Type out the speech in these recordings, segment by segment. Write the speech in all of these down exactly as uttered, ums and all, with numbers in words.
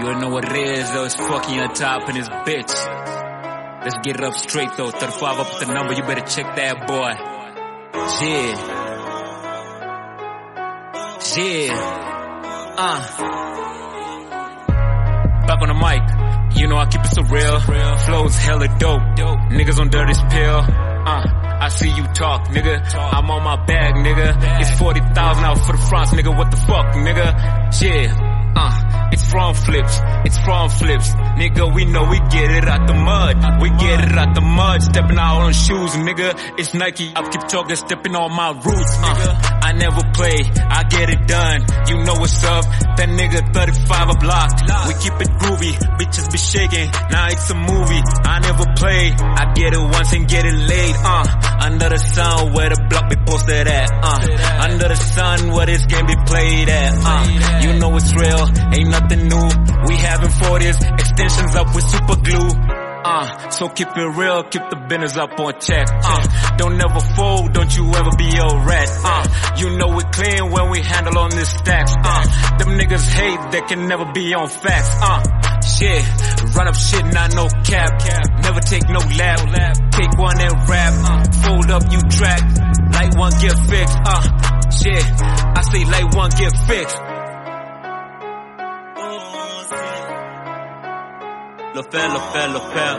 You already know what it is, though. It's fucking on top in this bitch. Let's get it up straight, though. thirty-five up with the number. You better check that, boy. Yeah. Yeah. Uh. Back on the mic. You know I keep it so real. Flows hella dope. Niggas on dirty pill. Uh. I see you talk, nigga. I'm on my bag, nigga. It's forty thousand out for the fronts, nigga. What the fuck, nigga? Yeah. Uh, it's front flips, it's front flips. Nigga, we know we get it out the mud. We get it out the mud, stepping out on shoes, nigga. It's Nike, I keep talking, stepping on my roots. Uh, I never play, I get it done. You know what's up, that nigga thirty-five a block. We keep it groovy, bitches be shaking. Now it's a movie, I never play. I get it once and get it laid. Uh, under the sun where the block be posted at. Uh, under the sun where this game be played at. Uh, you know it's real. Ain't nothing new. We having forties, extensions up with super glue. Uh, so keep it real, keep the business up on check. Uh, don't never fold, don't you ever be a rat. Uh, you know we clean when we handle on this stacks. Uh, them niggas hate, they can never be on facts. Uh, shit, run up shit, not no cap. Never take no lap. Take one and rap. Uh, fold up, you track. Light one get fixed. Uh, shit, I say light one get fixed. Lopel, Lopel, Lopel.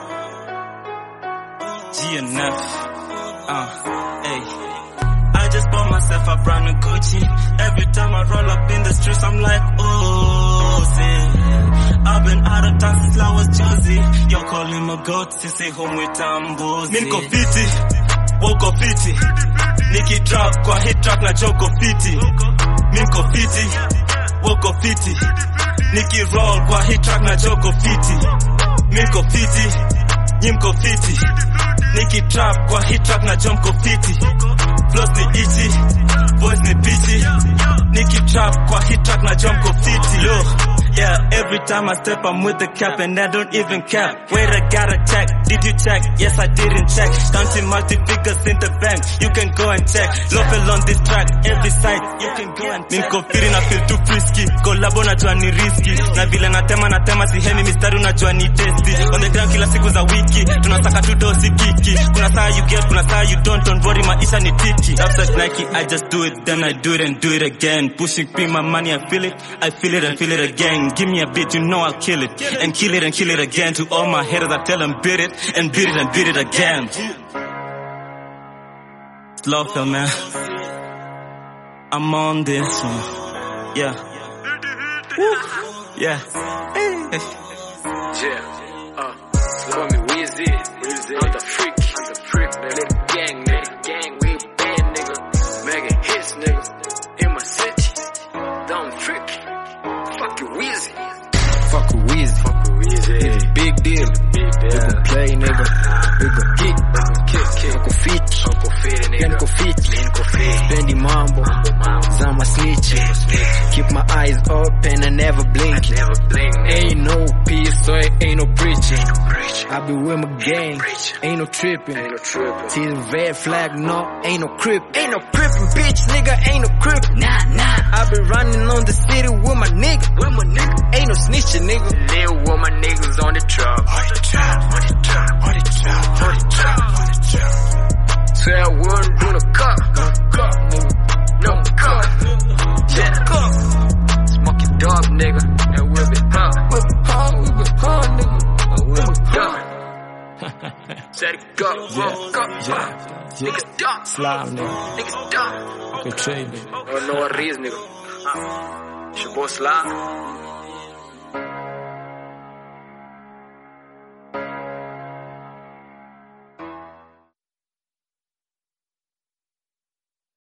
G N F. Uh, hey. I just bought myself a brand new Gucci. Every time I roll up in the streets, I'm like, oh, see. I've been out of town since I was Josie. You're calling my goat, sisi home with Tambozi. Minko fiti, woko fiti. Niki drop kwa hit track na Joko fiti. Minko fiti, woko fiti. Niki roll kwa hit track na Joko fiti. Minko fiti, nyimko fiti. Niki trap kwa hit track na Jomko fiti. Flows ni itchy, voice ni pitchy. Niki trap kwa hit track na Jomko fiti. Look, yeah, every time I step I'm with the cap and I don't even cap. Wait, I gotta check, did you check? Yes, I didn't check. Counting multi figures in the bank, you can go and check. Lopel on this track, every side, you can go and check. Minko firi na feel too frisky, collabo na jua ni risky. Na vile na tema na tema si hemi mistari unajua ni tasty. On the ground kila siku za wiki, tunasaka tuto sikiki. Kuna saa you get, kuna saa you don't, don't worry maisha ni tiki. Upset Nike, I just do it, then I do it and do it again. Pushing P my money, I feel it, I feel it and feel it again. Give me a beat, you know I'll kill it. And kill it and kill it again. To all my haters, I tell them beat it. And beat it and beat it again. Lopel, man. I'm on this one. Yeah. Woo. Yeah. Yeah. Uh, call me Weezy. Weezy. I'm the freak. I'm the freak, man. Little gang, nigga. Gang, we band, nigga. Making hits, nigga. In my city. Dumb freak. Fuck you, Weezy. Fuck with Weezy. Fuck with Weezy. It's a big deal. Big deal. We gon' play, nigga. We gon' kick. Kick, kick. Uncle Fitch. Uncle Fitch, nigga. Uncle Fitch. Uncle Fitch. Spendi mambo. Zama snitching. Keep my eyes open and never blinking. Never blink, Ain't no peace, so it ain't no preaching. Ain't no preaching. I be with my gang. Ain't no tripping. Ain't no tripping. See the red flag, no, ain't no crip. Ain't no crippin', bitch, nigga, ain't no crippin'. Nah, nah. I be running on the city with my nigga. With my nigga. Ain't no snitching, nigga. Live with my niggas on the trap. On the trap, on the trap, on the trap, on the trap, on the trap. Say I wouldn't do the cut. Cut, nigga. No cut. Yeah, cut. Smoky dog, nigga. And we'll be hot. We'll be hot, we'll be hot, nigga. And we'll be done. Say it go, go, go. Yeah, Niggas done. Slime, nigga. Niggas done. Okay, trade, nigga. I don't know what it is, nigga. It's your boy Slime.